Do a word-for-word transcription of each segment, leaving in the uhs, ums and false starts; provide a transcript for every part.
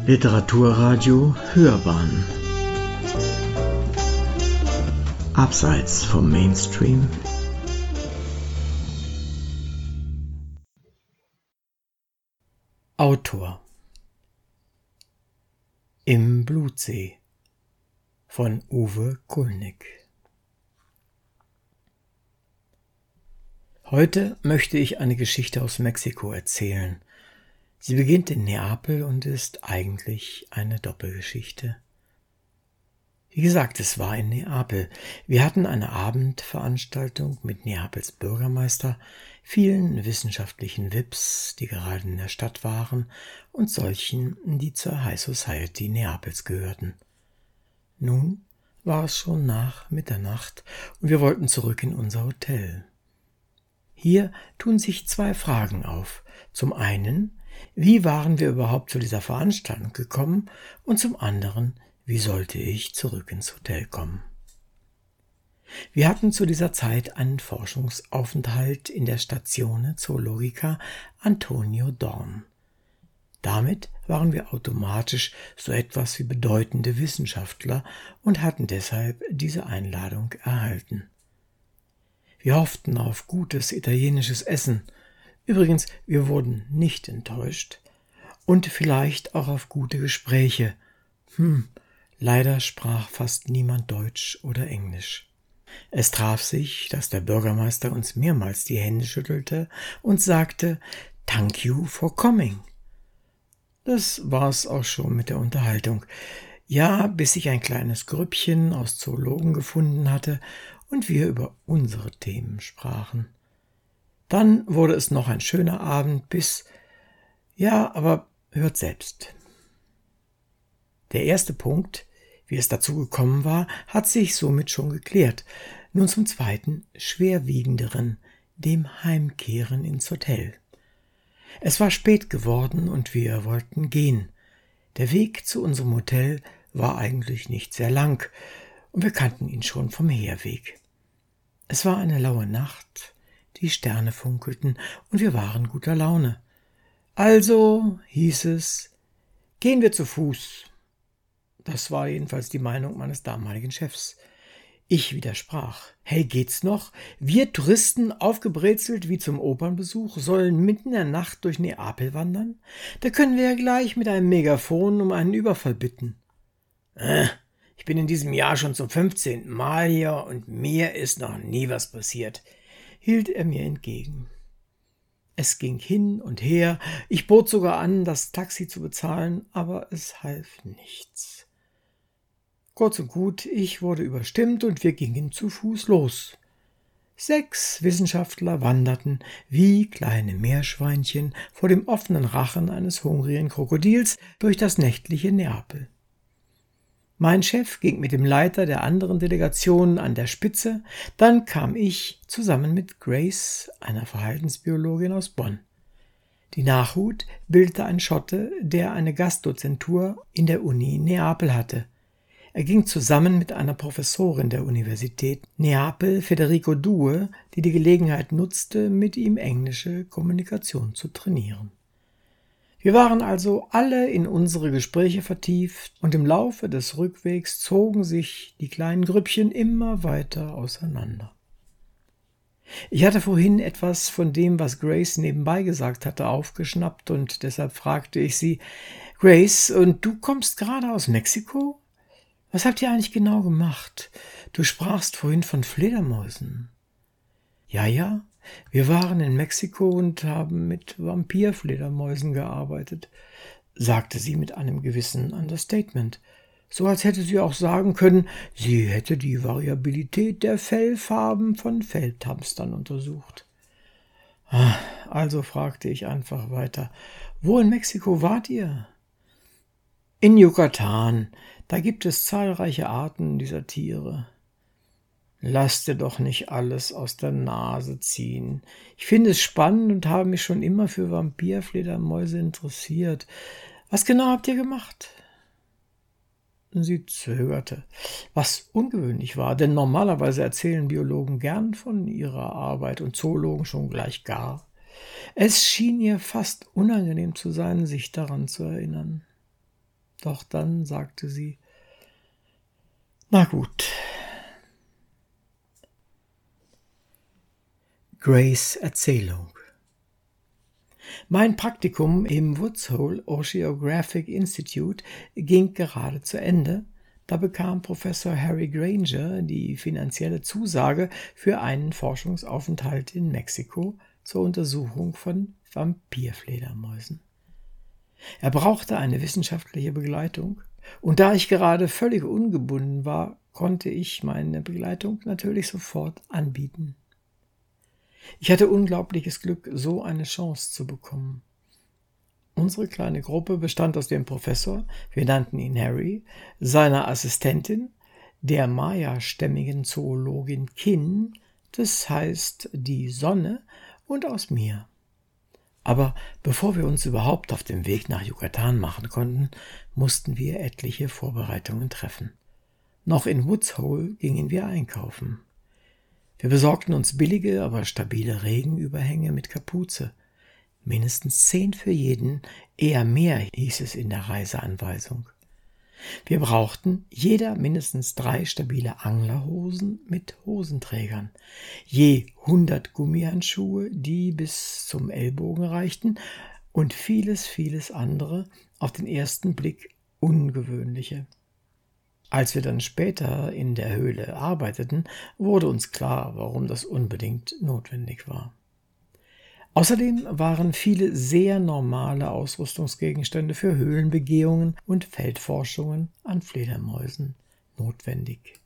Literaturradio Hörbahn Abseits vom Mainstream. Autor Im Blutsee von Uwe Kulnig. Heute möchte ich eine Geschichte aus Mexiko erzählen. Sie beginnt in Neapel und ist eigentlich eine Doppelgeschichte. Wie gesagt, es war in Neapel. Wir hatten eine Abendveranstaltung mit Neapels Bürgermeister, vielen wissenschaftlichen V I Ps, die gerade in der Stadt waren, und solchen, die zur High Society Neapels gehörten. Nun war es schon nach Mitternacht und wir wollten zurück in unser Hotel. Hier tun sich zwei Fragen auf. Zum einen, wie waren wir überhaupt zu dieser Veranstaltung gekommen? Und zum anderen, wie sollte ich zurück ins Hotel kommen? Wir hatten zu dieser Zeit einen Forschungsaufenthalt in der Stazione Zoologica Antonio Dorn. Damit waren wir automatisch so etwas wie bedeutende Wissenschaftler und hatten deshalb diese Einladung erhalten. Wir hofften auf gutes italienisches Essen. Übrigens, wir wurden nicht enttäuscht. Und vielleicht auch auf gute Gespräche. Hm, leider sprach fast niemand Deutsch oder Englisch. Es traf sich, dass der Bürgermeister uns mehrmals die Hände schüttelte und sagte, "Thank you for coming." Das war's auch schon mit der Unterhaltung. Ja, bis ich ein kleines Grüppchen aus Zoologen gefunden hatte und wir über unsere Themen sprachen. Dann wurde es noch ein schöner Abend bis... Ja, aber hört selbst. Der erste Punkt, wie es dazu gekommen war, hat sich somit schon geklärt. Nun zum zweiten, schwerwiegenderen, dem Heimkehren ins Hotel. Es war spät geworden und wir wollten gehen. Der Weg zu unserem Hotel war eigentlich nicht sehr lang und wir kannten ihn schon vom Herweg. Es war eine laue Nacht, die Sterne funkelten und wir waren guter Laune. Also, hieß es, gehen wir zu Fuß. Das war jedenfalls die Meinung meines damaligen Chefs. Ich widersprach. Hey, geht's noch? Wir Touristen, aufgebrezelt wie zum Opernbesuch, sollen mitten in der Nacht durch Neapel wandern? Da können wir ja gleich mit einem Megafon um einen Überfall bitten. Äh, ich bin in diesem Jahr schon zum fünfzehnten Mal hier und mir ist noch nie was passiert, hielt er mir entgegen. Es ging hin und her, ich bot sogar an, das Taxi zu bezahlen, aber es half nichts. Kurz und gut, ich wurde überstimmt und wir gingen zu Fuß los. Sechs Wissenschaftler wanderten wie kleine Meerschweinchen vor dem offenen Rachen eines hungrigen Krokodils durch das nächtliche Neapel. Mein Chef ging mit dem Leiter der anderen Delegationen an der Spitze, dann kam ich zusammen mit Grace, einer Verhaltensbiologin aus Bonn. Die Nachhut bildete ein Schotte, der eine Gastdozentur in der Uni Neapel hatte. Er ging zusammen mit einer Professorin der Universität Neapel, Federico Due, die die Gelegenheit nutzte, mit ihm englische Kommunikation zu trainieren. Wir waren also alle in unsere Gespräche vertieft und im Laufe des Rückwegs zogen sich die kleinen Grüppchen immer weiter auseinander. Ich hatte vorhin etwas von dem, was Grace nebenbei gesagt hatte, aufgeschnappt und deshalb fragte ich sie, Grace, und du kommst gerade aus Mexiko? Was habt ihr eigentlich genau gemacht? Du sprachst vorhin von Fledermäusen. Ja, ja. Wir waren in Mexiko und haben mit Vampirfledermäusen gearbeitet, sagte sie mit einem gewissen Understatement. So als hätte sie auch sagen können, sie hätte die Variabilität der Fellfarben von Feldhamstern untersucht. Also fragte ich einfach weiter, wo in Mexiko wart ihr? In Yucatan, da gibt es zahlreiche Arten dieser Tiere. Lass dir doch nicht alles aus der Nase ziehen. Ich finde es spannend und habe mich schon immer für Vampirfledermäuse interessiert. Was genau habt ihr gemacht? Sie zögerte, was ungewöhnlich war, denn normalerweise erzählen Biologen gern von ihrer Arbeit und Zoologen schon gleich gar. Es schien ihr fast unangenehm zu sein, sich daran zu erinnern. Doch dann sagte sie: »Na gut.« Grays Erzählung. Mein Praktikum im Woods Hole Oceanographic Institute ging gerade zu Ende. Da bekam Professor Harry Granger die finanzielle Zusage für einen Forschungsaufenthalt in Mexiko zur Untersuchung von Vampirfledermäusen. Er brauchte eine wissenschaftliche Begleitung, und da ich gerade völlig ungebunden war, konnte ich meine Begleitung natürlich sofort anbieten. Ich hatte unglaubliches Glück, so eine Chance zu bekommen. Unsere kleine Gruppe bestand aus dem Professor, wir nannten ihn Harry, seiner Assistentin, der Maya-stämmigen Zoologin Kin, das heißt die Sonne, und aus mir. Aber bevor wir uns überhaupt auf den Weg nach Yucatan machen konnten, mussten wir etliche Vorbereitungen treffen. Noch in Woods Hole gingen wir einkaufen. Wir besorgten uns billige, aber stabile Regenüberhänge mit Kapuze. Mindestens zehn für jeden, eher mehr, hieß es in der Reiseanweisung. Wir brauchten jeder mindestens drei stabile Anglerhosen mit Hosenträgern, je hundert Gummihandschuhe, die bis zum Ellbogen reichten, und vieles, vieles andere, auf den ersten Blick ungewöhnliche. Als wir dann später in der Höhle arbeiteten, wurde uns klar, warum das unbedingt notwendig war. Außerdem waren viele sehr normale Ausrüstungsgegenstände für Höhlenbegehungen und Feldforschungen an Fledermäusen notwendig.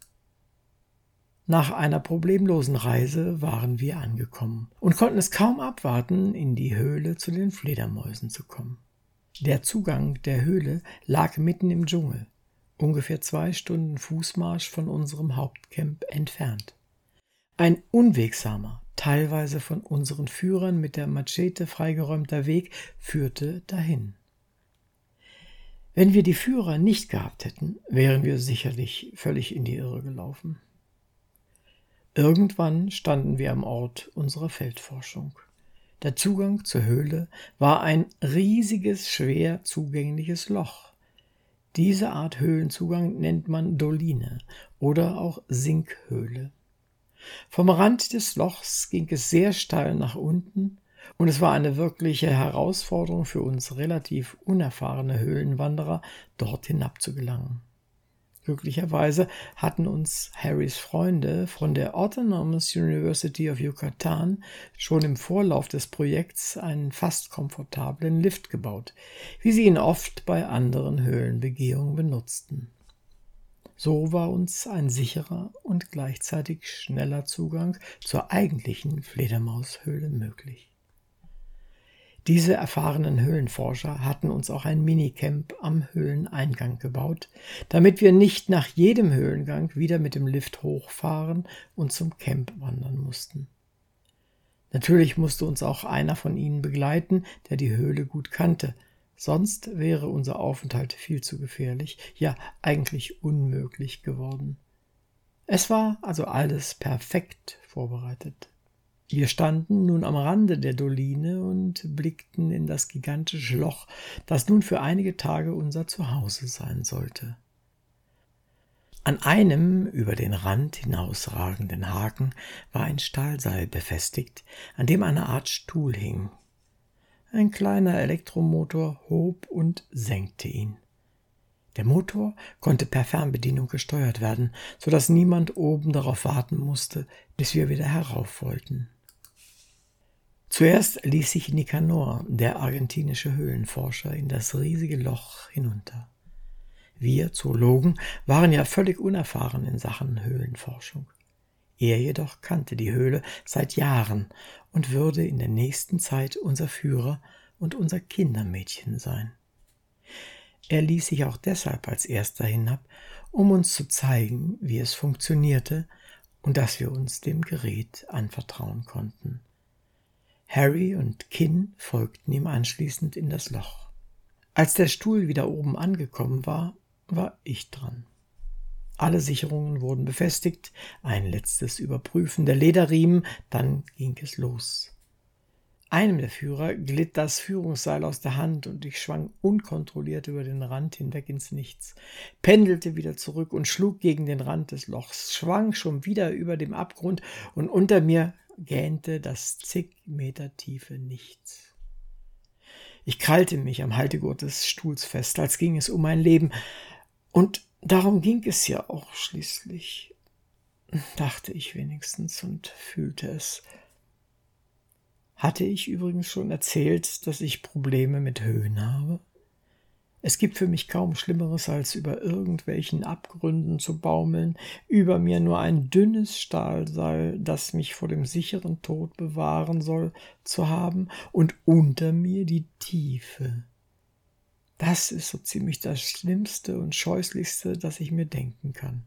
Nach einer problemlosen Reise waren wir angekommen und konnten es kaum abwarten, in die Höhle zu den Fledermäusen zu kommen. Der Zugang der Höhle lag mitten im Dschungel, ungefähr zwei Stunden Fußmarsch von unserem Hauptcamp entfernt. Ein unwegsamer, teilweise von unseren Führern mit der Machete freigeräumter Weg führte dahin. Wenn wir die Führer nicht gehabt hätten, wären wir sicherlich völlig in die Irre gelaufen. Irgendwann standen wir am Ort unserer Feldforschung. Der Zugang zur Höhle war ein riesiges, schwer zugängliches Loch. Diese Art Höhlenzugang nennt man Doline oder auch Sinkhöhle. Vom Rand des Lochs ging es sehr steil nach unten, und es war eine wirkliche Herausforderung für uns relativ unerfahrene Höhlenwanderer, dort hinab zu gelangen. Glücklicherweise hatten uns Harrys Freunde von der Autonomous University of Yucatan schon im Vorlauf des Projekts einen fast komfortablen Lift gebaut, wie sie ihn oft bei anderen Höhlenbegehungen benutzten. So war uns ein sicherer und gleichzeitig schneller Zugang zur eigentlichen Fledermaushöhle möglich. Diese erfahrenen Höhlenforscher hatten uns auch ein Minicamp am Höhleneingang gebaut, damit wir nicht nach jedem Höhlengang wieder mit dem Lift hochfahren und zum Camp wandern mussten. Natürlich musste uns auch einer von ihnen begleiten, der die Höhle gut kannte. Sonst wäre unser Aufenthalt viel zu gefährlich, ja eigentlich unmöglich geworden. Es war also alles perfekt vorbereitet. Wir standen nun am Rande der Doline und blickten in das gigantische Loch, das nun für einige Tage unser Zuhause sein sollte. An einem über den Rand hinausragenden Haken war ein Stahlseil befestigt, an dem eine Art Stuhl hing. Ein kleiner Elektromotor hob und senkte ihn. Der Motor konnte per Fernbedienung gesteuert werden, so dass niemand oben darauf warten musste, bis wir wieder herauf wollten. Zuerst ließ sich Nicanor, der argentinische Höhlenforscher, in das riesige Loch hinunter. Wir Zoologen waren ja völlig unerfahren in Sachen Höhlenforschung. Er jedoch kannte die Höhle seit Jahren und würde in der nächsten Zeit unser Führer und unser Kindermädchen sein. Er ließ sich auch deshalb als erster hinab, um uns zu zeigen, wie es funktionierte und dass wir uns dem Gerät anvertrauen konnten. Harry und Kin folgten ihm anschließend in das Loch. Als der Stuhl wieder oben angekommen war, war ich dran. Alle Sicherungen wurden befestigt, ein letztes Überprüfen der Lederriemen, dann ging es los. Einem der Führer glitt das Führungsseil aus der Hand und ich schwang unkontrolliert über den Rand hinweg ins Nichts, pendelte wieder zurück und schlug gegen den Rand des Lochs, schwang schon wieder über dem Abgrund und unter mir gähnte das zig Meter tiefe Nichts. Ich krallte mich am Haltegurt des Stuhls fest, als ging es um mein Leben. Und darum ging es ja auch schließlich, dachte ich wenigstens und fühlte es. Hatte ich übrigens schon erzählt, dass ich Probleme mit Höhen habe? Es gibt für mich kaum Schlimmeres, als über irgendwelchen Abgründen zu baumeln, über mir nur ein dünnes Stahlseil, das mich vor dem sicheren Tod bewahren soll, zu haben, und unter mir die Tiefe. Das ist so ziemlich das Schlimmste und Scheußlichste, das ich mir denken kann.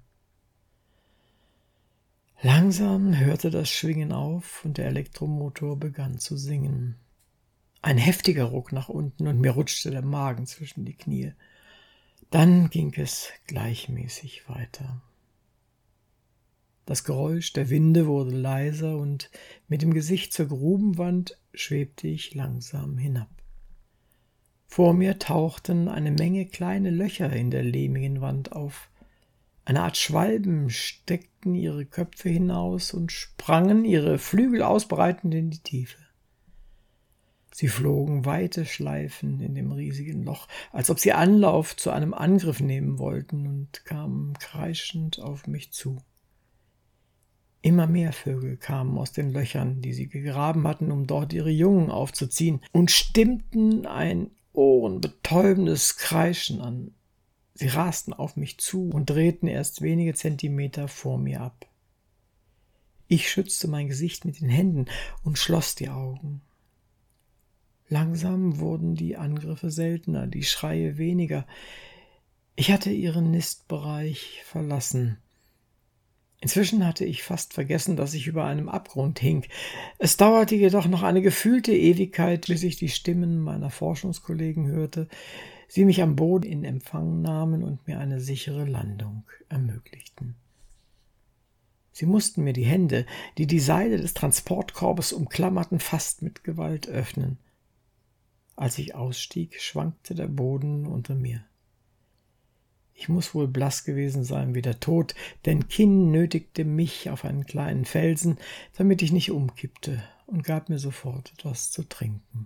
Langsam hörte das Schwingen auf und der Elektromotor begann zu singen. Ein heftiger Ruck nach unten und mir rutschte der Magen zwischen die Knie. Dann ging es gleichmäßig weiter. Das Geräusch der Winde wurde leiser und mit dem Gesicht zur Grubenwand schwebte ich langsam hinab. Vor mir tauchten eine Menge kleine Löcher in der lehmigen Wand auf. Eine Art Schwalben steckten ihre Köpfe hinaus und sprangen, ihre Flügel ausbreitend, in die Tiefe. Sie flogen weite Schleifen in dem riesigen Loch, als ob sie Anlauf zu einem Angriff nehmen wollten, und kamen kreischend auf mich zu. Immer mehr Vögel kamen aus den Löchern, die sie gegraben hatten, um dort ihre Jungen aufzuziehen, und stimmten ein ohrenbetäubendes Kreischen an. Sie rasten auf mich zu und drehten erst wenige Zentimeter vor mir ab. Ich schützte mein Gesicht mit den Händen und schloss die Augen. Langsam wurden die Angriffe seltener, die Schreie weniger. Ich hatte ihren Nistbereich verlassen. Inzwischen hatte ich fast vergessen, dass ich über einem Abgrund hing. Es dauerte jedoch noch eine gefühlte Ewigkeit, bis ich die Stimmen meiner Forschungskollegen hörte, sie mich am Boden in Empfang nahmen und mir eine sichere Landung ermöglichten. Sie mussten mir die Hände, die die Seile des Transportkorbes umklammerten, fast mit Gewalt öffnen. Als ich ausstieg, schwankte der Boden unter mir. Ich muß wohl blass gewesen sein wie der Tod, denn Kin nötigte mich auf einen kleinen Felsen, damit ich nicht umkippte, und gab mir sofort etwas zu trinken.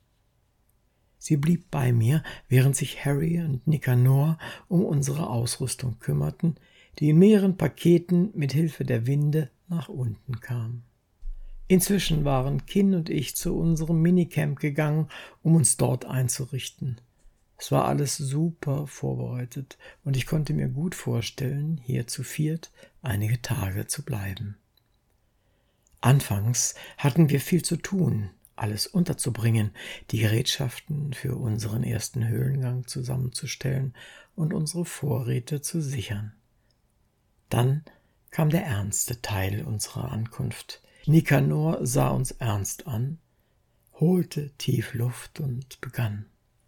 Sie blieb bei mir, während sich Harry und Nikanor um unsere Ausrüstung kümmerten, die in mehreren Paketen mit Hilfe der Winde nach unten kam. Inzwischen waren Kin und ich zu unserem Minicamp gegangen, um uns dort einzurichten. Es war alles super vorbereitet und ich konnte mir gut vorstellen, hier zu viert einige Tage zu bleiben. Anfangs hatten wir viel zu tun, alles unterzubringen, die Gerätschaften für unseren ersten Höhlengang zusammenzustellen und unsere Vorräte zu sichern. Dann kam der ernste Teil unserer Ankunft. Nikanor sah uns ernst an, holte tief Luft und begann.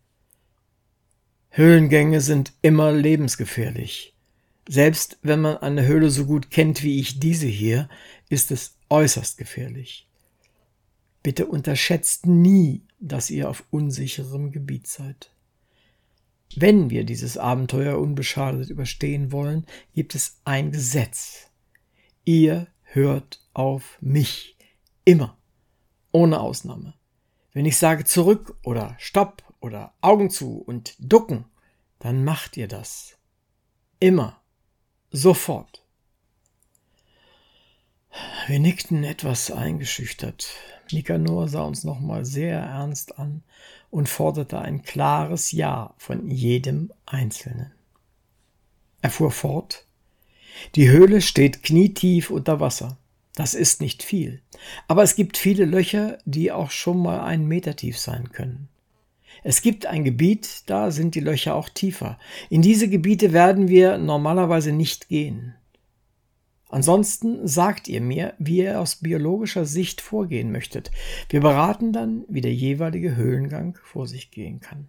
Höhlengänge sind immer lebensgefährlich. Selbst wenn man eine Höhle so gut kennt wie ich diese hier, ist es äußerst gefährlich. Bitte unterschätzt nie, dass ihr auf unsicherem Gebiet seid. Wenn wir dieses Abenteuer unbeschadet überstehen wollen, gibt es ein Gesetz. Ihr hört auf mich. Immer. Ohne Ausnahme. Wenn ich sage zurück oder stopp oder Augen zu und ducken, dann macht ihr das. Immer. Sofort. Wir nickten etwas eingeschüchtert. Nikanor sah uns nochmal sehr ernst an und forderte ein klares Ja von jedem Einzelnen. Er fuhr fort: Die Höhle steht knietief unter Wasser. Das ist nicht viel, aber es gibt viele Löcher, die auch schon mal einen Meter tief sein können. Es gibt ein Gebiet, da sind die Löcher auch tiefer. In diese Gebiete werden wir normalerweise nicht gehen. Ansonsten sagt ihr mir, wie ihr aus biologischer Sicht vorgehen möchtet. Wir beraten dann, wie der jeweilige Höhlengang vor sich gehen kann.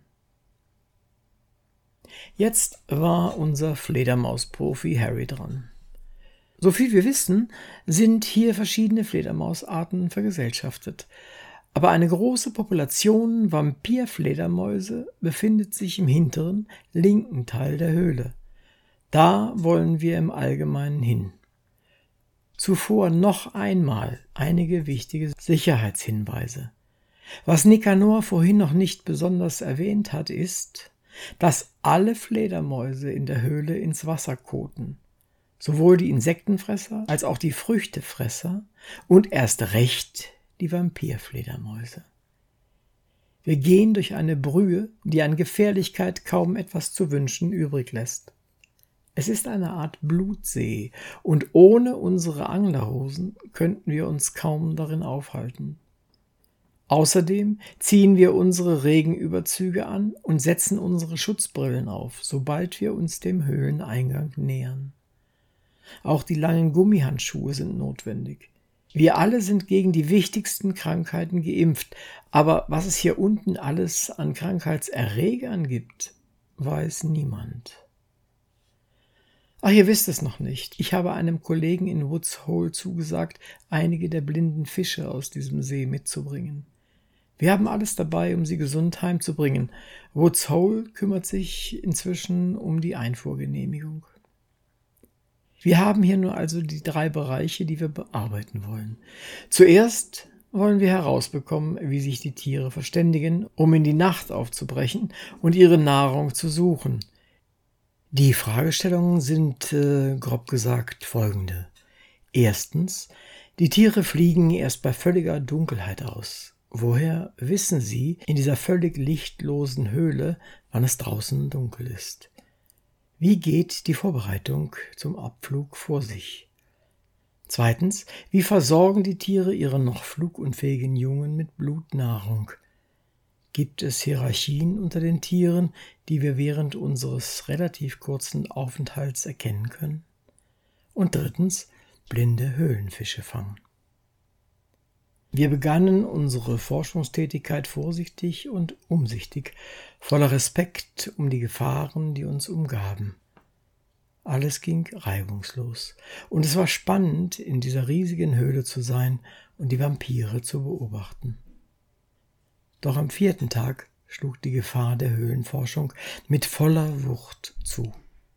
Jetzt war unser Fledermausprofi Harry dran. So viel wir wissen, sind hier verschiedene Fledermausarten vergesellschaftet. Aber eine große Population Vampirfledermäuse befindet sich im hinteren, linken Teil der Höhle. Da wollen wir im Allgemeinen hin. Zuvor noch einmal einige wichtige Sicherheitshinweise. Was Nikanor vorhin noch nicht besonders erwähnt hat, ist, dass alle Fledermäuse in der Höhle ins Wasser koten. Sowohl die Insektenfresser als auch die Früchtefresser und erst recht die Vampirfledermäuse. Wir gehen durch eine Brühe, die an Gefährlichkeit kaum etwas zu wünschen übrig lässt. Es ist eine Art Blutsee und ohne unsere Anglerhosen könnten wir uns kaum darin aufhalten. Außerdem ziehen wir unsere Regenüberzüge an und setzen unsere Schutzbrillen auf, sobald wir uns dem Höhleneingang nähern. Auch die langen Gummihandschuhe sind notwendig. Wir alle sind gegen die wichtigsten Krankheiten geimpft, aber was es hier unten alles an Krankheitserregern gibt, weiß niemand. Ach, ihr wisst es noch nicht. Ich habe einem Kollegen in Woods Hole zugesagt, einige der blinden Fische aus diesem See mitzubringen. Wir haben alles dabei, um sie gesund heimzubringen. Woods Hole kümmert sich inzwischen um die Einfuhrgenehmigung. Wir haben hier nur also die drei Bereiche, die wir bearbeiten wollen. Zuerst wollen wir herausbekommen, wie sich die Tiere verständigen, um in die Nacht aufzubrechen und ihre Nahrung zu suchen. Die Fragestellungen sind, äh, grob gesagt, folgende. Erstens, die Tiere fliegen erst bei völliger Dunkelheit aus. Woher wissen sie in dieser völlig lichtlosen Höhle, wann es draußen dunkel ist? Wie geht die Vorbereitung zum Abflug vor sich? Zweitens, wie versorgen die Tiere ihre noch flugunfähigen Jungen mit Blutnahrung? Gibt es Hierarchien unter den Tieren, die wir während unseres relativ kurzen Aufenthalts erkennen können? Und drittens, blinde Höhlenfische fangen. Wir begannen unsere Forschungstätigkeit vorsichtig und umsichtig, voller Respekt um die Gefahren, die uns umgaben. Alles ging reibungslos, und es war spannend, in dieser riesigen Höhle zu sein und die Vampire zu beobachten. Doch am vierten Tag schlug die Gefahr der Höhlenforschung mit voller Wucht zu.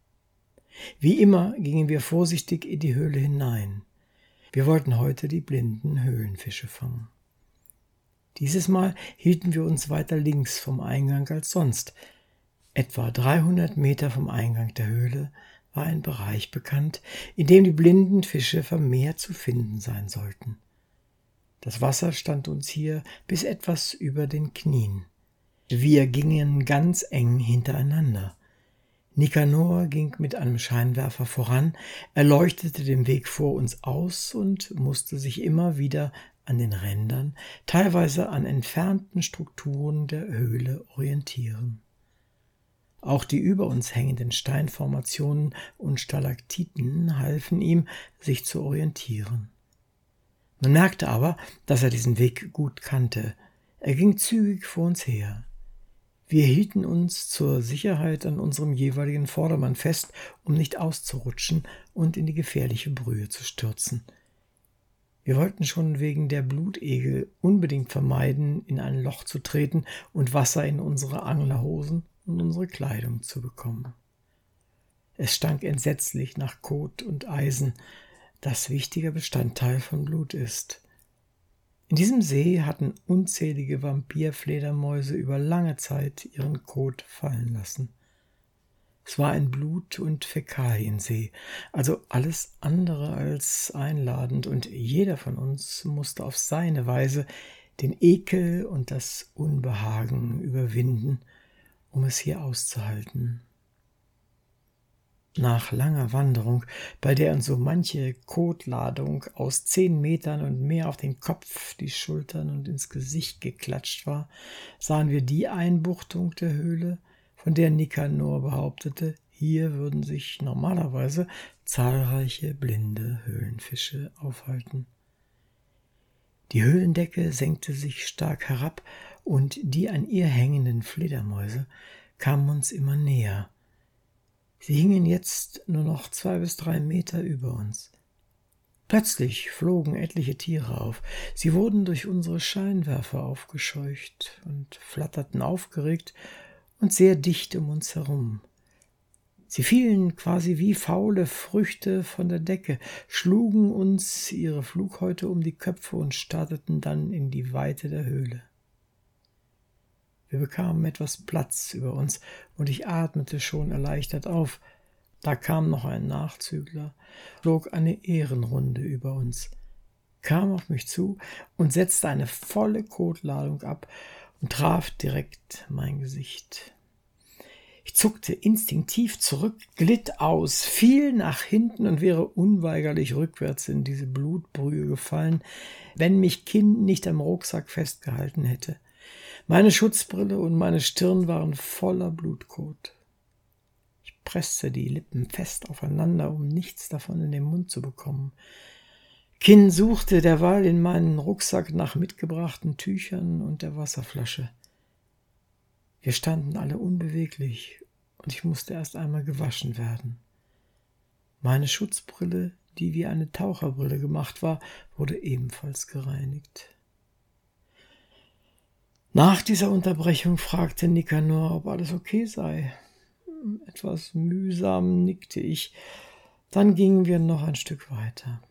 Wie immer gingen wir vorsichtig in die Höhle hinein. Wir wollten heute die blinden Höhlenfische fangen. Dieses Mal hielten wir uns weiter links vom Eingang als sonst. Etwa dreihundert Meter vom Eingang der Höhle war ein Bereich bekannt, in dem die blinden Fische vermehrt zu finden sein sollten. Das Wasser stand uns hier bis etwas über den Knien. Wir gingen ganz eng hintereinander. Nikanor ging mit einem Scheinwerfer voran, er leuchtete den Weg vor uns aus und musste sich immer wieder an den Rändern, teilweise an entfernten Strukturen der Höhle orientieren. Auch die über uns hängenden Steinformationen und Stalaktiten halfen ihm, sich zu orientieren. Man merkte aber, dass er diesen Weg gut kannte. Er ging zügig vor uns her. Wir hielten uns zur Sicherheit an unserem jeweiligen Vordermann fest, um nicht auszurutschen und in die gefährliche Brühe zu stürzen. Wir wollten schon wegen der Blutegel unbedingt vermeiden, in ein Loch zu treten und Wasser in unsere Anglerhosen und unsere Kleidung zu bekommen. Es stank entsetzlich nach Kot und Eisen, das wichtiger Bestandteil von Blut ist. In diesem See hatten unzählige Vampirfledermäuse über lange Zeit ihren Kot fallen lassen. Es war ein Blut- und Fäkaliensee, also alles andere als einladend, und jeder von uns musste auf seine Weise den Ekel und das Unbehagen überwinden, um es hier auszuhalten. Nach langer Wanderung, bei der uns so manche Kotladung aus zehn Metern und mehr auf den Kopf, die Schultern und ins Gesicht geklatscht war, sahen wir die Einbuchtung der Höhle, von der Nikanor behauptete, hier würden sich normalerweise zahlreiche blinde Höhlenfische aufhalten. Die Höhlendecke senkte sich stark herab, und die an ihr hängenden Fledermäuse kamen uns immer näher. Sie hingen jetzt nur noch zwei bis drei Meter über uns. Plötzlich flogen etliche Tiere auf. Sie wurden durch unsere Scheinwerfer aufgescheucht und flatterten aufgeregt und sehr dicht um uns herum. Sie fielen quasi wie faule Früchte von der Decke, schlugen uns ihre Flughäute um die Köpfe und starteten dann in die Weite der Höhle. Wir bekamen etwas Platz über uns, und ich atmete schon erleichtert auf. Da kam noch ein Nachzügler, flog eine Ehrenrunde über uns, kam auf mich zu und setzte eine volle Kotladung ab und traf direkt mein Gesicht. Ich zuckte instinktiv zurück, glitt aus, fiel nach hinten und wäre unweigerlich rückwärts in diese Blutbrühe gefallen, wenn mich Kinn nicht am Rucksack festgehalten hätte. Meine Schutzbrille und meine Stirn waren voller Blutkot. Ich presste die Lippen fest aufeinander, um nichts davon in den Mund zu bekommen. Kinn suchte derweil in meinen Rucksack nach mitgebrachten Tüchern und der Wasserflasche. Wir standen alle unbeweglich, und ich musste erst einmal gewaschen werden. Meine Schutzbrille, die wie eine Taucherbrille gemacht war, wurde ebenfalls gereinigt. Nach dieser Unterbrechung fragte Nikanor, ob alles okay sei. Etwas mühsam nickte ich. Dann gingen wir noch ein Stück weiter.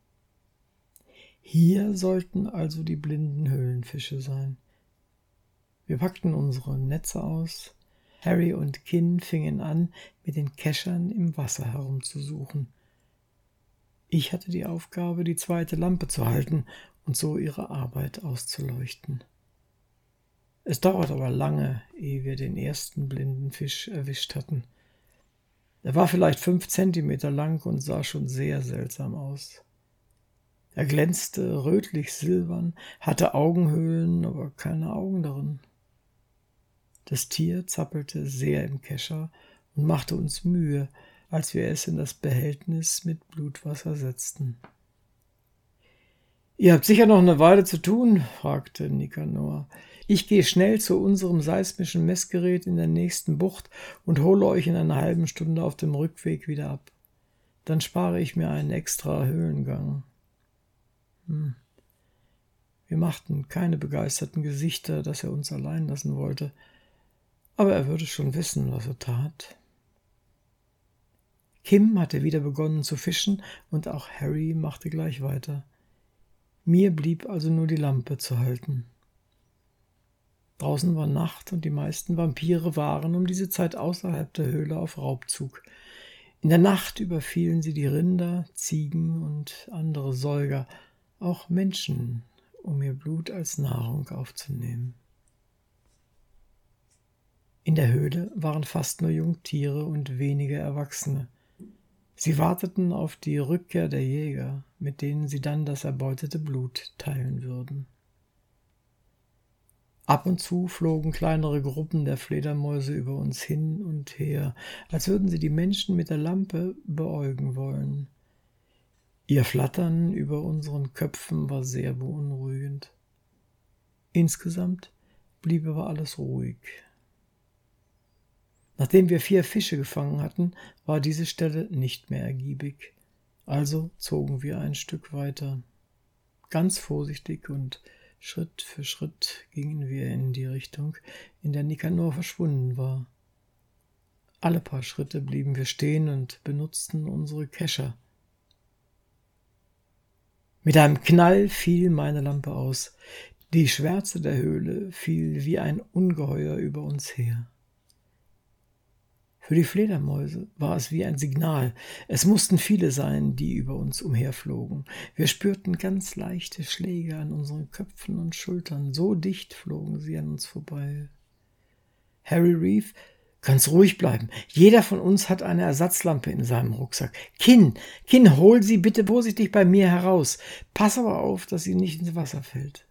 Hier sollten also die blinden Höhlenfische sein. Wir packten unsere Netze aus. Harry und Kinn fingen an, mit den Keschern im Wasser herumzusuchen. Ich hatte die Aufgabe, die zweite Lampe zu halten und so ihre Arbeit auszuleuchten. Es dauerte aber lange, ehe wir den ersten blinden Fisch erwischt hatten. Er war vielleicht fünf Zentimeter lang und sah schon sehr seltsam aus. Er glänzte rötlich-silbern, hatte Augenhöhlen, aber keine Augen darin. Das Tier zappelte sehr im Kescher und machte uns Mühe, als wir es in das Behältnis mit Blutwasser setzten. »Ihr habt sicher noch eine Weile zu tun?« fragte Nikanor. »Ich gehe schnell zu unserem seismischen Messgerät in der nächsten Bucht und hole euch in einer halben Stunde auf dem Rückweg wieder ab. Dann spare ich mir einen extra Höhlengang.« Hm. Wir machten keine begeisterten Gesichter, dass er uns allein lassen wollte, aber er würde schon wissen, was er tat. Kim hatte wieder begonnen zu fischen und auch Harry machte gleich weiter. Mir blieb also nur die Lampe zu halten. Draußen war Nacht und die meisten Vampire waren um diese Zeit außerhalb der Höhle auf Raubzug. In der Nacht überfielen sie die Rinder, Ziegen und andere Säuger, auch Menschen, um ihr Blut als Nahrung aufzunehmen. In der Höhle waren fast nur Jungtiere und wenige Erwachsene. Sie warteten auf die Rückkehr der Jäger, mit denen sie dann das erbeutete Blut teilen würden. Ab und zu flogen kleinere Gruppen der Fledermäuse über uns hin und her, als würden sie die Menschen mit der Lampe beäugen wollen. Ihr Flattern über unseren Köpfen war sehr beunruhigend. Insgesamt blieb aber alles ruhig. Nachdem wir vier Fische gefangen hatten, war diese Stelle nicht mehr ergiebig. Also zogen wir ein Stück weiter. Ganz vorsichtig und Schritt für Schritt gingen wir in die Richtung, in der Nikanor verschwunden war. Alle paar Schritte blieben wir stehen und benutzten unsere Kescher. Mit einem Knall fiel meine Lampe aus. Die Schwärze der Höhle fiel wie ein Ungeheuer über uns her. Für die Fledermäuse war es wie ein Signal. Es mussten viele sein, die über uns umherflogen. Wir spürten ganz leichte Schläge an unseren Köpfen und Schultern. So dicht flogen sie an uns vorbei. Harry rief, »Ganz ruhig bleiben. Jeder von uns hat eine Ersatzlampe in seinem Rucksack. Kinn, Kinn, hol sie bitte vorsichtig bei mir heraus. Pass aber auf, dass sie nicht ins Wasser fällt.«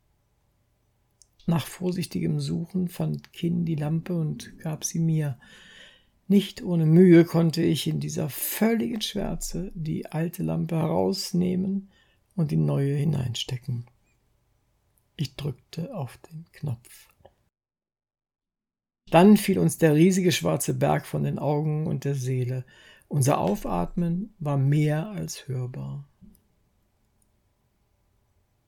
Nach vorsichtigem Suchen fand Kinn die Lampe und gab sie mir. Nicht ohne Mühe konnte ich in dieser völligen Schwärze die alte Lampe herausnehmen und die neue hineinstecken. Ich drückte auf den Knopf. Dann fiel uns der riesige schwarze Berg von den Augen und der Seele. Unser Aufatmen war mehr als hörbar.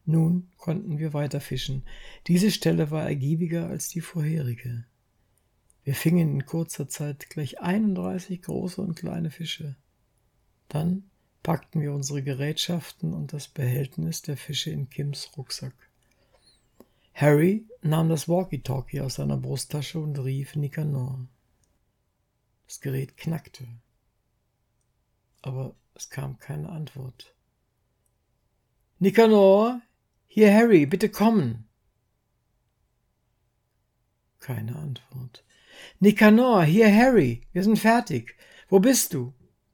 Nun konnten wir weiter fischen. Diese Stelle war ergiebiger als die vorherige. Wir fingen in kurzer Zeit gleich einunddreißig große und kleine Fische. Dann packten wir unsere Gerätschaften und das Behältnis der Fische in Kims Rucksack. Harry nahm das Walkie-Talkie aus seiner Brusttasche und rief Nicanor. Das Gerät knackte, aber es kam keine Antwort. »Nicanor, hier Harry, bitte kommen!« Keine Antwort. »Nicanor, hier Harry, wir sind fertig. Wo bist du?«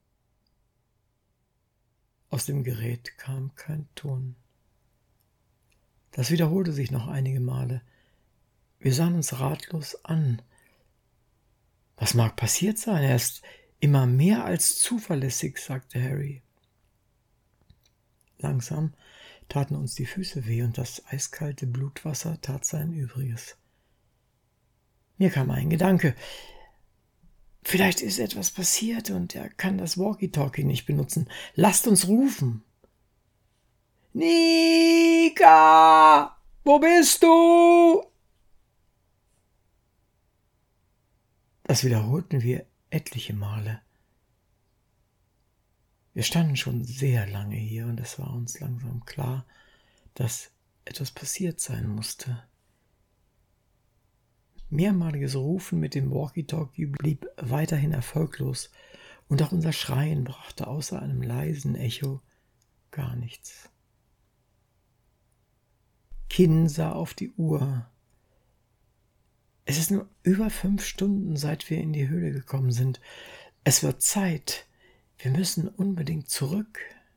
Aus dem Gerät kam kein Ton. Das wiederholte sich noch einige Male. Wir sahen uns ratlos an. »Was mag passiert sein? Er ist immer mehr als zuverlässig«, sagte Harry. Langsam taten uns die Füße weh und das eiskalte Blutwasser tat sein Übriges. Mir kam ein Gedanke. Vielleicht ist etwas passiert und er kann das Walkie-Talkie nicht benutzen. Lasst uns rufen. »Nika, wo bist du?« Das wiederholten wir etliche Male. Wir standen schon sehr lange hier und es war uns langsam klar, dass etwas passiert sein musste. Mehrmaliges Rufen mit dem Walkie-Talkie blieb weiterhin erfolglos und auch unser Schreien brachte außer einem leisen Echo gar nichts. Kin sah auf die Uhr. Es ist nur über fünf Stunden, seit wir in die Höhle gekommen sind. Es wird Zeit. Wir müssen unbedingt zurück.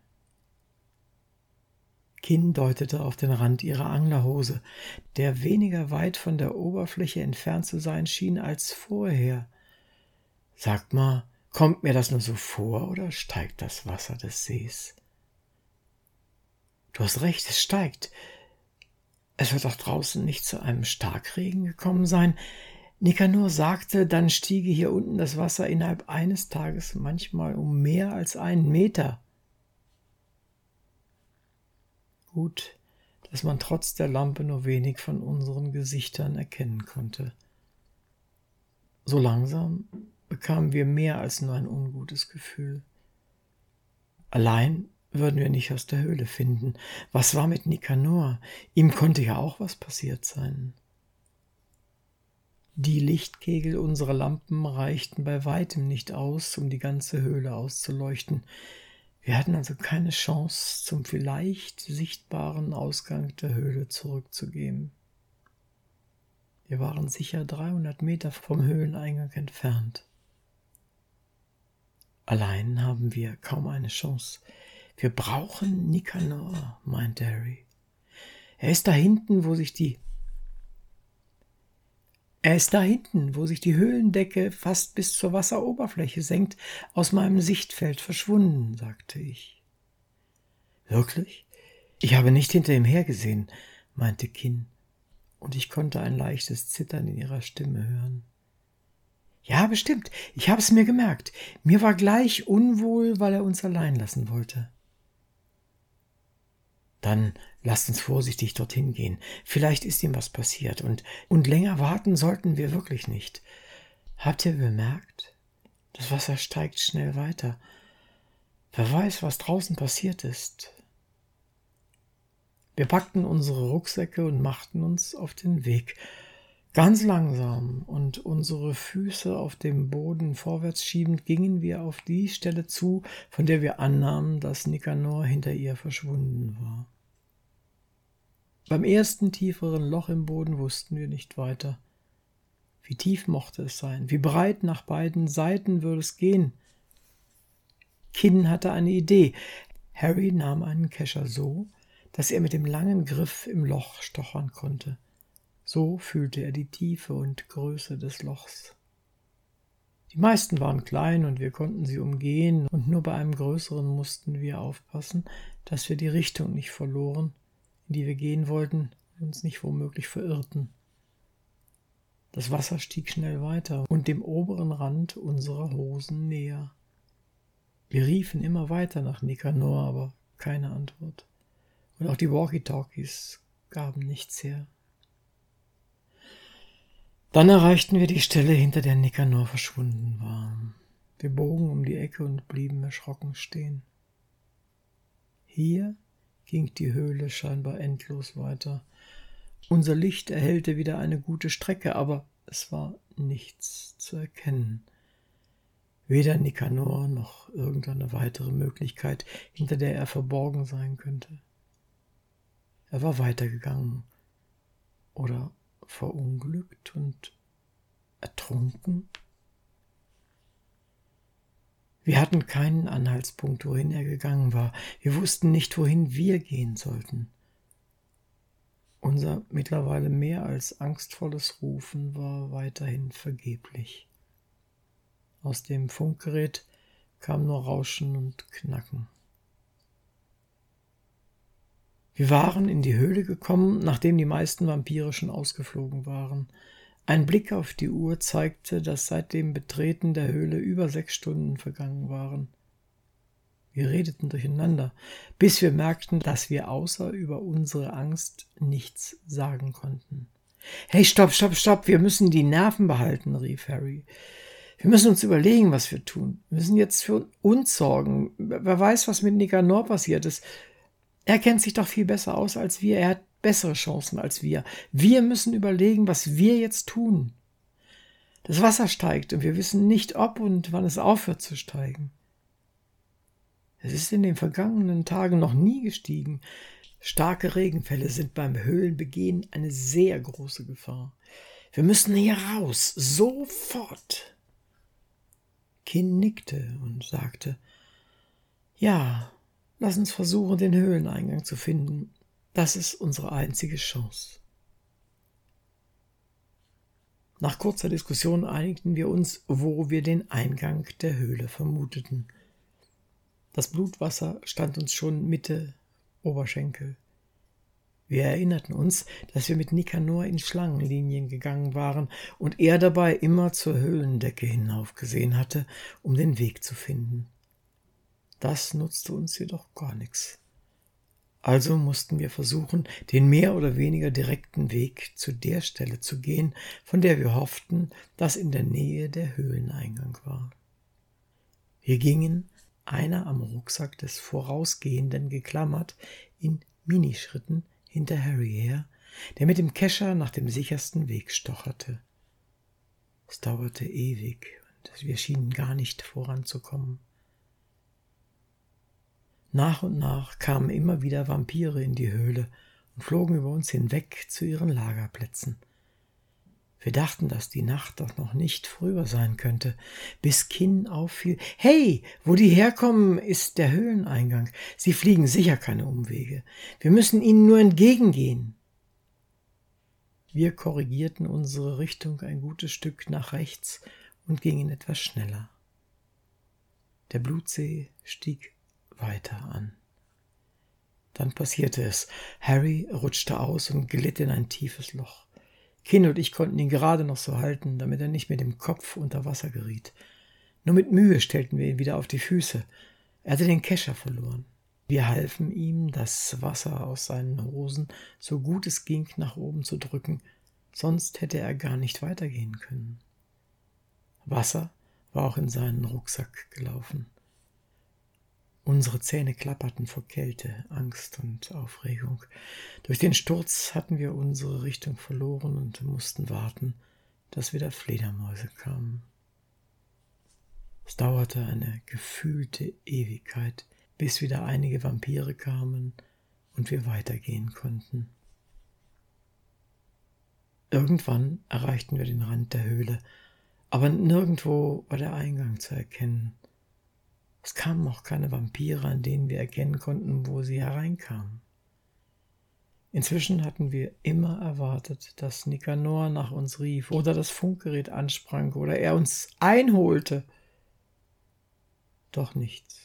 Kin deutete auf den Rand ihrer Anglerhose, der weniger weit von der Oberfläche entfernt zu sein schien als vorher. Sagt mal, kommt mir das nur so vor oder steigt das Wasser des Sees? Du hast recht, es steigt. Es wird auch draußen nicht zu einem Starkregen gekommen sein. Nicanor sagte, dann stiege hier unten das Wasser innerhalb eines Tages manchmal um mehr als einen Meter. Gut, dass man trotz der Lampe nur wenig von unseren Gesichtern erkennen konnte. So langsam bekamen wir mehr als nur ein ungutes Gefühl. Allein würden wir nicht aus der Höhle finden. Was war mit Nicanor? Ihm konnte ja auch was passiert sein. Die Lichtkegel unserer Lampen reichten bei weitem nicht aus, um die ganze Höhle auszuleuchten. Wir hatten also keine Chance, zum vielleicht sichtbaren Ausgang der Höhle zurückzugehen. Wir waren sicher dreihundert Meter vom Höhleneingang entfernt. Allein haben wir kaum eine Chance. Wir brauchen Nicanor, meinte Harry. Er ist da hinten, wo sich die Er ist da hinten, wo sich die Höhlendecke fast bis zur Wasseroberfläche senkt, aus meinem Sichtfeld verschwunden, sagte ich. Wirklich? Ich habe nicht hinter ihm hergesehen, meinte Kin, und ich konnte ein leichtes Zittern in ihrer Stimme hören. Ja, bestimmt, ich habe es mir gemerkt. Mir war gleich unwohl, weil er uns allein lassen wollte. Dann lasst uns vorsichtig dorthin gehen. Vielleicht ist ihm was passiert und, und länger warten sollten wir wirklich nicht. Habt ihr bemerkt? Das Wasser steigt schnell weiter. Wer weiß, was draußen passiert ist. Wir packten unsere Rucksäcke und machten uns auf den Weg. Ganz langsam und unsere Füße auf dem Boden vorwärts schiebend gingen wir auf die Stelle zu, von der wir annahmen, dass Nicanor hinter ihr verschwunden war. Beim ersten tieferen Loch im Boden wussten wir nicht weiter. Wie tief mochte es sein? Wie breit nach beiden Seiten würde es gehen? Kin hatte eine Idee. Harry nahm einen Kescher so, dass er mit dem langen Griff im Loch stochern konnte. So fühlte er die Tiefe und Größe des Lochs. Die meisten waren klein und wir konnten sie umgehen, und nur bei einem größeren mussten wir aufpassen, dass wir die Richtung nicht verloren, in die wir gehen wollten, und uns nicht womöglich verirrten. Das Wasser stieg schnell weiter und dem oberen Rand unserer Hosen näher. Wir riefen immer weiter nach Nicanor, aber keine Antwort. Und auch die Walkie-Talkies gaben nichts her. Dann erreichten wir die Stelle, hinter der Nikanor verschwunden war. Wir bogen um die Ecke und blieben erschrocken stehen. Hier ging die Höhle scheinbar endlos weiter. Unser Licht erhellte wieder eine gute Strecke, aber es war nichts zu erkennen. Weder Nikanor noch irgendeine weitere Möglichkeit, hinter der er verborgen sein könnte. Er war weitergegangen oder verunglückt und ertrunken. Wir hatten keinen Anhaltspunkt, wohin er gegangen war. Wir wussten nicht, wohin wir gehen sollten. Unser mittlerweile mehr als angstvolles Rufen war weiterhin vergeblich. Aus dem Funkgerät kam nur Rauschen und Knacken. Wir waren in die Höhle gekommen, nachdem die meisten Vampire schon ausgeflogen waren. Ein Blick auf die Uhr zeigte, dass seit dem Betreten der Höhle über sechs Stunden vergangen waren. Wir redeten durcheinander, bis wir merkten, dass wir außer über unsere Angst nichts sagen konnten. »Hey, stopp, stopp, stopp, wir müssen die Nerven behalten«, rief Harry. »Wir müssen uns überlegen, was wir tun. Wir müssen jetzt für uns sorgen. Wer weiß, was mit Nikanor passiert ist. Er kennt sich doch viel besser aus als wir. Er hat bessere Chancen als wir. Wir müssen überlegen, was wir jetzt tun. Das Wasser steigt und wir wissen nicht, ob und wann es aufhört zu steigen. Es ist in den vergangenen Tagen noch nie gestiegen. Starke Regenfälle sind beim Höhlenbegehen eine sehr große Gefahr. Wir müssen hier raus, sofort.« Kin nickte und sagte, »Ja, lass uns versuchen, den Höhleneingang zu finden. Das ist unsere einzige Chance.« Nach kurzer Diskussion einigten wir uns, wo wir den Eingang der Höhle vermuteten. Das Blutwasser stand uns schon Mitte Oberschenkel. Wir erinnerten uns, dass wir mit Nikanor in Schlangenlinien gegangen waren und er dabei immer zur Höhlendecke hinaufgesehen hatte, um den Weg zu finden. Das nutzte uns jedoch gar nichts. Also mussten wir versuchen, den mehr oder weniger direkten Weg zu der Stelle zu gehen, von der wir hofften, dass in der Nähe der Höhleneingang war. Wir gingen, einer am Rucksack des Vorausgehenden geklammert, in Minischritten hinter Harry her, der mit dem Kescher nach dem sichersten Weg stocherte. Es dauerte ewig und wir schienen gar nicht voranzukommen. Nach und nach kamen immer wieder Vampire in die Höhle und flogen über uns hinweg zu ihren Lagerplätzen. Wir dachten, dass die Nacht doch noch nicht früher sein könnte, bis Kin auffiel. »Hey, wo die herkommen, ist der Höhleneingang. Sie fliegen sicher keine Umwege. Wir müssen ihnen nur entgegengehen.« Wir korrigierten unsere Richtung ein gutes Stück nach rechts und gingen etwas schneller. Der Blutsee stieg weiter an. Dann passierte es. Harry rutschte aus und glitt in ein tiefes Loch. Kin und ich konnten ihn gerade noch so halten, damit er nicht mit dem Kopf unter Wasser geriet. Nur mit Mühe stellten wir ihn wieder auf die Füße. Er hatte den Kescher verloren. Wir halfen ihm, das Wasser aus seinen Hosen so gut es ging nach oben zu drücken, sonst hätte er gar nicht weitergehen können. Wasser war auch in seinen Rucksack gelaufen. Unsere Zähne klapperten vor Kälte, Angst und Aufregung. Durch den Sturz hatten wir unsere Richtung verloren und mussten warten, dass wieder Fledermäuse kamen. Es dauerte eine gefühlte Ewigkeit, bis wieder einige Vampire kamen und wir weitergehen konnten. Irgendwann erreichten wir den Rand der Höhle, aber nirgendwo war der Eingang zu erkennen. Es kamen auch keine Vampire, an denen wir erkennen konnten, wo sie hereinkamen. Inzwischen hatten wir immer erwartet, dass Nikanor nach uns rief oder das Funkgerät ansprang oder er uns einholte. Doch nichts.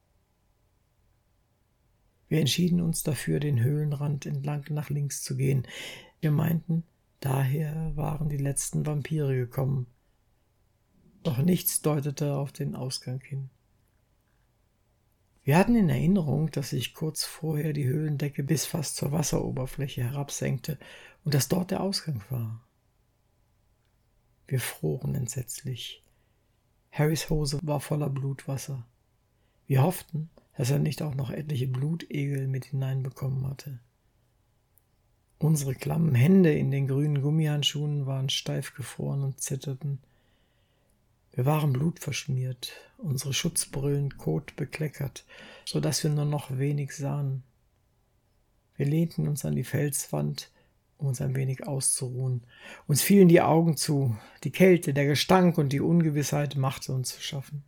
Wir entschieden uns dafür, den Höhlenrand entlang nach links zu gehen. Wir meinten, daher waren die letzten Vampire gekommen. Doch nichts deutete auf den Ausgang hin. Wir hatten in Erinnerung, dass sich kurz vorher die Höhlendecke bis fast zur Wasseroberfläche herabsenkte und dass dort der Ausgang war. Wir froren entsetzlich. Harrys Hose war voller Blutwasser. Wir hofften, dass er nicht auch noch etliche Blutegel mit hineinbekommen hatte. Unsere klammen Hände in den grünen Gummihandschuhen waren steif gefroren und zitterten. Wir waren blutverschmiert, unsere Schutzbrillen kotbekleckert, so dass wir nur noch wenig sahen. Wir lehnten uns an die Felswand, um uns ein wenig auszuruhen. Uns fielen die Augen zu, die Kälte, der Gestank und die Ungewissheit machte uns zu schaffen.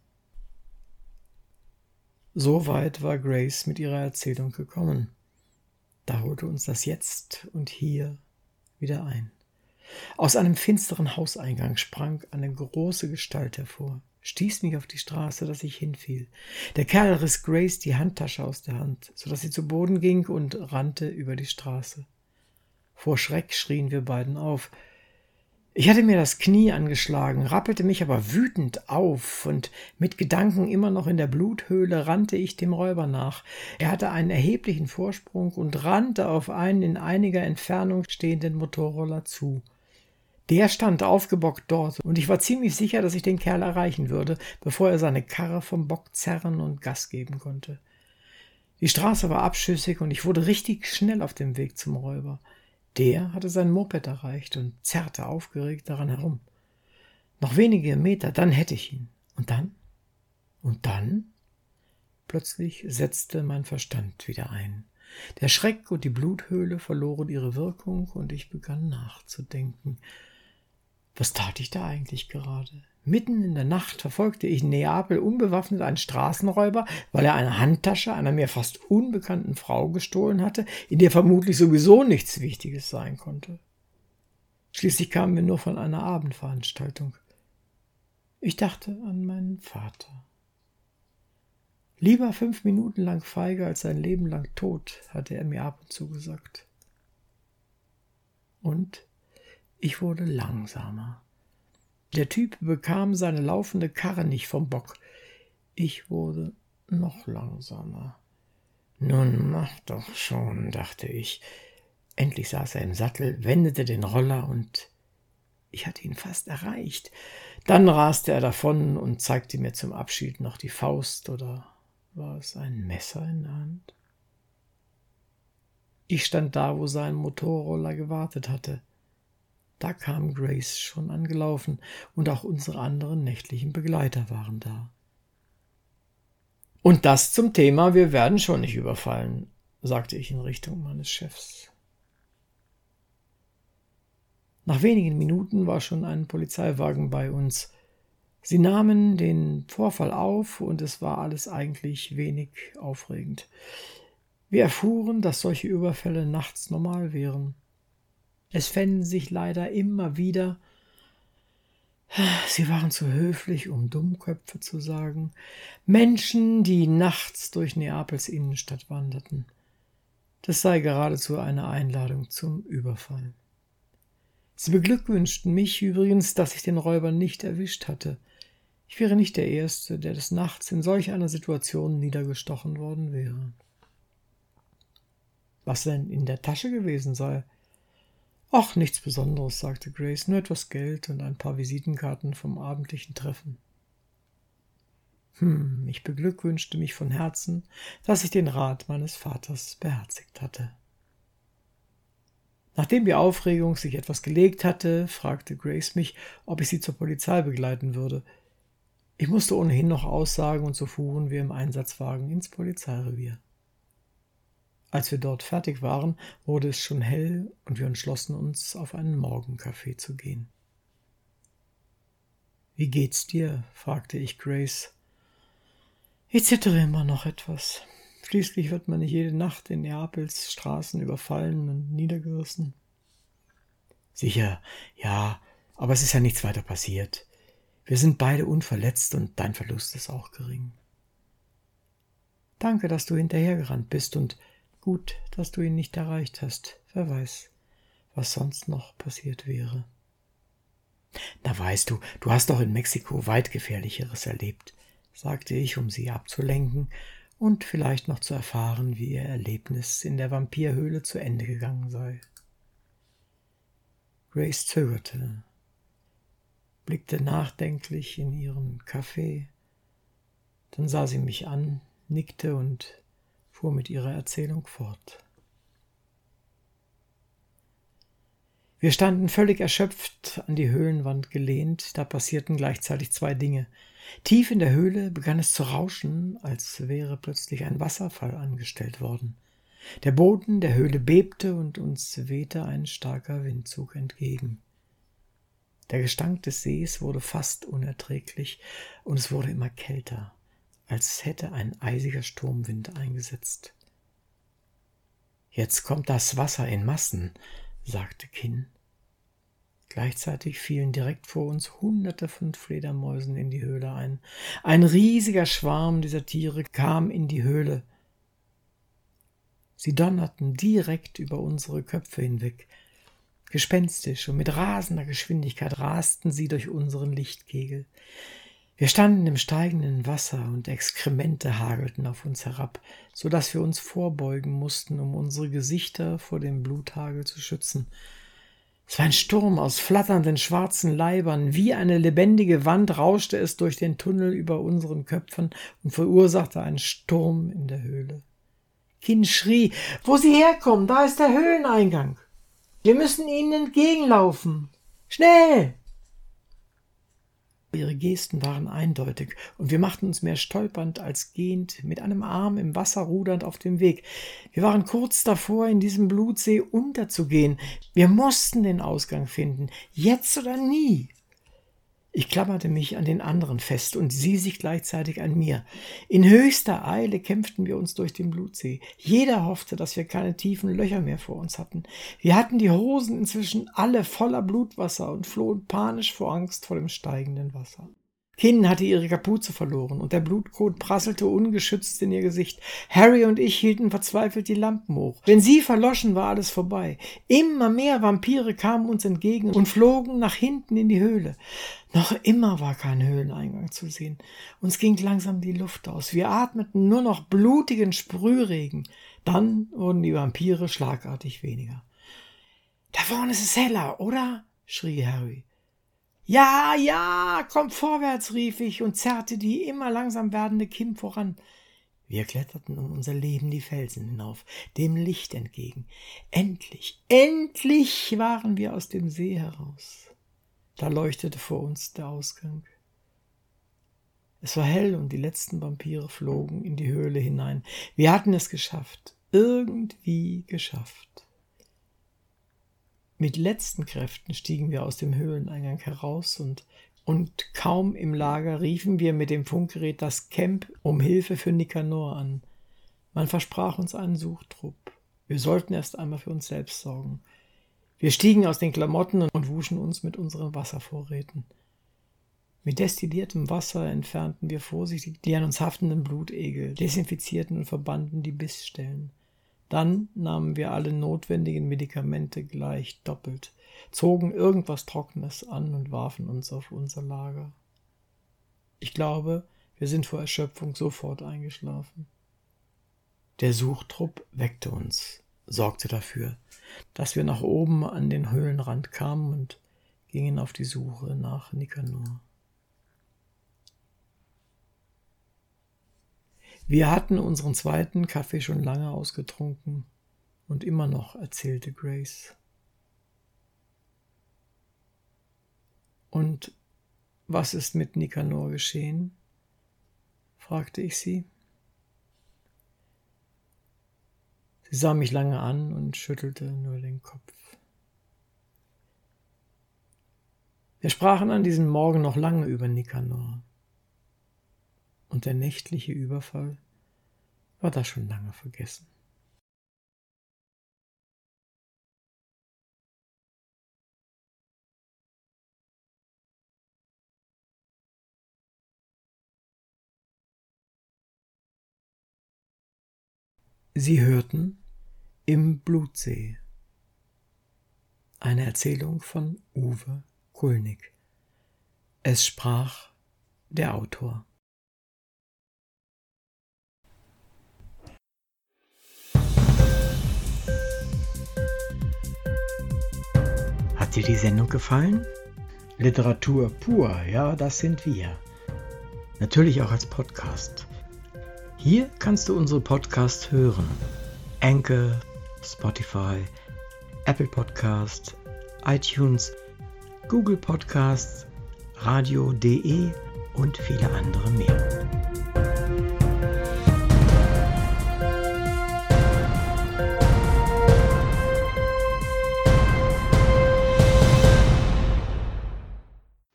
So weit war Grace mit ihrer Erzählung gekommen. Da holte uns das Jetzt und Hier wieder ein. Aus einem finsteren Hauseingang sprang eine große Gestalt hervor, stieß mich auf die Straße, dass ich hinfiel. Der Kerl riss Grace die Handtasche aus der Hand, so dass sie zu Boden ging und rannte über die Straße. Vor Schreck schrien wir beiden auf. Ich hatte mir das Knie angeschlagen, rappelte mich aber wütend auf und mit Gedanken immer noch in der Bluthöhle rannte ich dem Räuber nach. Er hatte einen erheblichen Vorsprung und rannte auf einen in einiger Entfernung stehenden Motorroller zu. Der stand aufgebockt dort und ich war ziemlich sicher, dass ich den Kerl erreichen würde, bevor er seine Karre vom Bock zerren und Gas geben konnte. Die Straße war abschüssig und ich wurde richtig schnell auf dem Weg zum Räuber. Der hatte sein Moped erreicht und zerrte aufgeregt daran herum. Noch wenige Meter, dann hätte ich ihn. Und dann? Und dann? Plötzlich setzte mein Verstand wieder ein. Der Schreck und die Bluthöhle verloren ihre Wirkung und ich begann nachzudenken. Was tat ich da eigentlich gerade? Mitten in der Nacht verfolgte ich in Neapel unbewaffnet einen Straßenräuber, weil er eine Handtasche einer mir fast unbekannten Frau gestohlen hatte, in der vermutlich sowieso nichts Wichtiges sein konnte. Schließlich kamen wir nur von einer Abendveranstaltung. Ich dachte an meinen Vater. Lieber fünf Minuten lang feige als sein Leben lang tot, hatte er mir ab und zu gesagt. Und ich wurde langsamer. Der Typ bekam seine laufende Karre nicht vom Bock. Ich wurde noch langsamer. Nun mach doch schon, dachte ich. Endlich saß er im Sattel, wendete den Roller und ich hatte ihn fast erreicht. Dann raste er davon und zeigte mir zum Abschied noch die Faust, oder war es ein Messer in der Hand? Ich stand da, wo sein Motorroller gewartet hatte. Da kam Grace schon angelaufen und auch unsere anderen nächtlichen Begleiter waren da. Und das zum Thema, wir werden schon nicht überfallen, sagte ich in Richtung meines Chefs. Nach wenigen Minuten war schon ein Polizeiwagen bei uns. Sie nahmen den Vorfall auf und es war alles eigentlich wenig aufregend. Wir erfuhren, dass solche Überfälle nachts normal wären. Es fänden sich leider immer wieder, sie waren zu höflich, um Dummköpfe zu sagen, Menschen, die nachts durch Neapels Innenstadt wanderten. Das sei geradezu eine Einladung zum Überfall. Sie beglückwünschten mich übrigens, dass ich den Räuber nicht erwischt hatte. Ich wäre nicht der Erste, der des Nachts in solch einer Situation niedergestochen worden wäre. Was denn in der Tasche gewesen sei? »Ach, nichts Besonderes«, sagte Grace, »nur etwas Geld und ein paar Visitenkarten vom abendlichen Treffen.« Hm, ich beglückwünschte mich von Herzen, dass ich den Rat meines Vaters beherzigt hatte. Nachdem die Aufregung sich etwas gelegt hatte, fragte Grace mich, ob ich sie zur Polizei begleiten würde. Ich musste ohnehin noch aussagen und so fuhren wir im Einsatzwagen ins Polizeirevier. Als wir dort fertig waren, wurde es schon hell und wir entschlossen uns, auf einen Morgenkaffee zu gehen. »Wie geht's dir?« fragte ich Grace. »Ich zittere immer noch etwas. Schließlich wird man nicht jede Nacht in Neapels Straßen überfallen und niedergerissen.« »Sicher, ja, aber es ist ja nichts weiter passiert. Wir sind beide unverletzt und dein Verlust ist auch gering.« »Danke, dass du hinterhergerannt bist und gut, dass du ihn nicht erreicht hast. Wer weiß, was sonst noch passiert wäre.« »Na weißt du, du hast doch in Mexiko weit Gefährlicheres erlebt«, sagte ich, um sie abzulenken, und vielleicht noch zu erfahren, wie ihr Erlebnis in der Vampirhöhle zu Ende gegangen sei. Grace zögerte, blickte nachdenklich in ihren Kaffee, dann sah sie mich an, nickte und fuhr mit ihrer Erzählung fort. Wir standen völlig erschöpft an die Höhlenwand gelehnt, da passierten gleichzeitig zwei Dinge. Tief in der Höhle begann es zu rauschen, als wäre plötzlich ein Wasserfall angestellt worden. Der Boden der Höhle bebte und uns wehte ein starker Windzug entgegen. Der Gestank des Sees wurde fast unerträglich und es wurde immer kälter, als hätte ein eisiger Sturmwind eingesetzt. »Jetzt kommt das Wasser in Massen«, sagte Kin. Gleichzeitig fielen direkt vor uns Hunderte von Fledermäusen in die Höhle ein. Ein riesiger Schwarm dieser Tiere kam in die Höhle. Sie donnerten direkt über unsere Köpfe hinweg. Gespenstisch und mit rasender Geschwindigkeit rasten sie durch unseren Lichtkegel. Wir standen im steigenden Wasser und Exkremente hagelten auf uns herab, so dass wir uns vorbeugen mussten, um unsere Gesichter vor dem Bluthagel zu schützen. Es war ein Sturm aus flatternden schwarzen Leibern. Wie eine lebendige Wand rauschte es durch den Tunnel über unseren Köpfen und verursachte einen Sturm in der Höhle. Kin schrie, »Wo Sie herkommen, da ist der Höhleneingang. Wir müssen Ihnen entgegenlaufen. Schnell!« Ihre Gesten waren eindeutig, und wir machten uns mehr stolpernd als gehend, mit einem Arm im Wasser rudernd auf dem Weg. Wir waren kurz davor, in diesem Blutsee unterzugehen. Wir mussten den Ausgang finden, jetzt oder nie. Ich klammerte mich an den anderen fest und sie sich gleichzeitig an mir. In höchster Eile kämpften wir uns durch den Blutsee. Jeder hoffte, dass wir keine tiefen Löcher mehr vor uns hatten. Wir hatten die Hosen inzwischen alle voller Blutwasser und flohen panisch vor Angst vor dem steigenden Wasser. Kin hatte ihre Kapuze verloren und der Blutkot prasselte ungeschützt in ihr Gesicht. Harry und ich hielten verzweifelt die Lampen hoch. Wenn sie verloschen, war alles vorbei. Immer mehr Vampire kamen uns entgegen und flogen nach hinten in die Höhle. Noch immer war kein Höhleneingang zu sehen. Uns ging langsam die Luft aus. Wir atmeten nur noch blutigen Sprühregen. Dann wurden die Vampire schlagartig weniger. »Da vorne ist es heller, oder?« schrie Harry. »Ja, ja, kommt vorwärts«, rief ich und zerrte die immer langsam werdende Kim voran. Wir kletterten um unser Leben die Felsen hinauf, dem Licht entgegen. Endlich, endlich waren wir aus dem See heraus. Da leuchtete vor uns der Ausgang. Es war hell und die letzten Vampire flogen in die Höhle hinein. Wir hatten es geschafft, irgendwie geschafft. Mit letzten Kräften stiegen wir aus dem Höhleneingang heraus und, und kaum im Lager riefen wir mit dem Funkgerät das Camp um Hilfe für Nikanor an. Man versprach uns einen Suchtrupp. Wir sollten erst einmal für uns selbst sorgen. Wir stiegen aus den Klamotten und wuschen uns mit unseren Wasservorräten. Mit destilliertem Wasser entfernten wir vorsichtig die an uns haftenden Blutegel, desinfizierten und verbanden die Bissstellen. Dann nahmen wir alle notwendigen Medikamente gleich doppelt, zogen irgendwas Trockenes an und warfen uns auf unser Lager. Ich glaube, wir sind vor Erschöpfung sofort eingeschlafen. Der Suchtrupp weckte uns, sorgte dafür, dass wir nach oben an den Höhlenrand kamen und gingen auf die Suche nach Nikanor. Wir hatten unseren zweiten Kaffee schon lange ausgetrunken und immer noch, erzählte Grace. »Und was ist mit Nikanor geschehen?« fragte ich sie. Sie sah mich lange an und schüttelte nur den Kopf. Wir sprachen an diesem Morgen noch lange über Nikanor. Und der nächtliche Überfall war da schon lange vergessen. Sie hörten Im Blutsee, eine Erzählung von Uwe Kulnig. Es sprach der Autor. Hat dir die Sendung gefallen? Literatur pur, ja, das sind wir. Natürlich auch als Podcast. Hier kannst du unsere Podcasts hören. Anchor, Spotify, Apple Podcast, iTunes, Google Podcasts, radio punkt de und viele andere mehr.